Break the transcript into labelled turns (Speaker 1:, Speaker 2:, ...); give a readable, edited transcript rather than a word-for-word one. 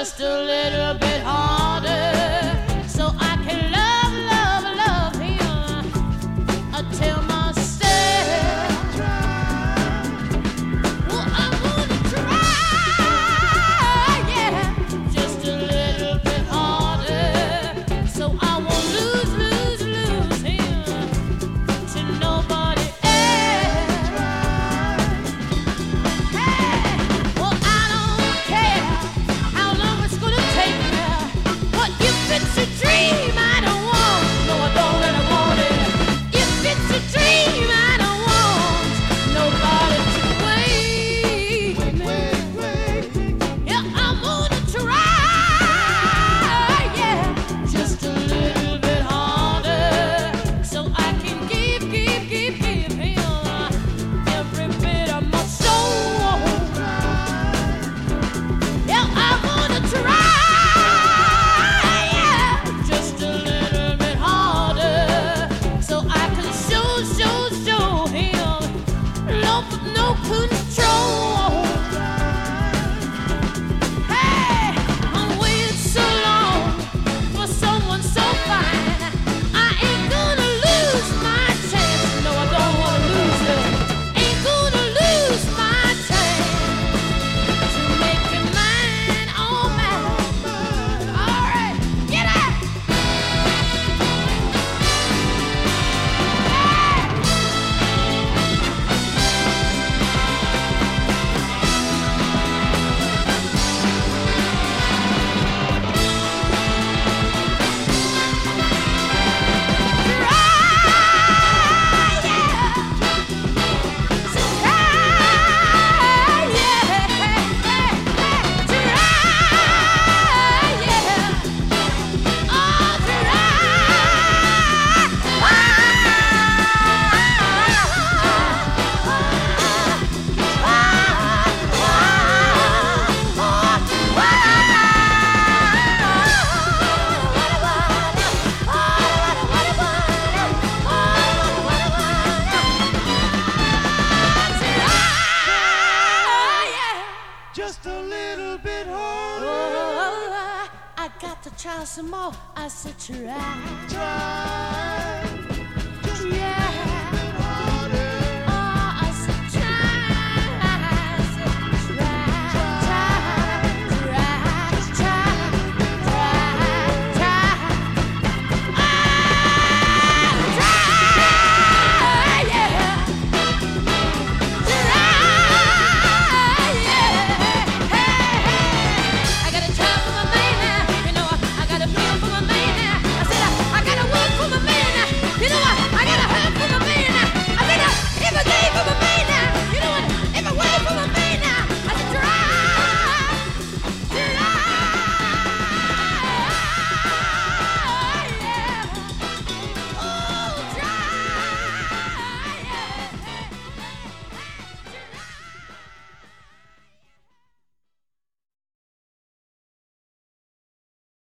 Speaker 1: just a little bit harder, so I can love him until myself. Well, I'm gonna try, yeah, just a little bit harder, so I won't lose him to nobody else. Hey, well, I don't care how long it's gonna take me, but if it's a dream I don't want, no, I don't really want it. If it's a dream I don't want nobody to wait. Yeah, I'm gonna try, yeah, just a little bit harder, so I can give him every bit of my soul. Yeah, I'm gonna try, yeah, just a little bit harder, so I can show him no control. Hey, I'm waiting so long for someone so fine. I ain't gonna lose my chance. No, I don't wanna lose it. Ain't gonna lose my chance to make it mine, oh mine. All right, get out.
Speaker 2: Just a little bit harder.
Speaker 1: Oh, I got to try some more. I said try.
Speaker 2: Try.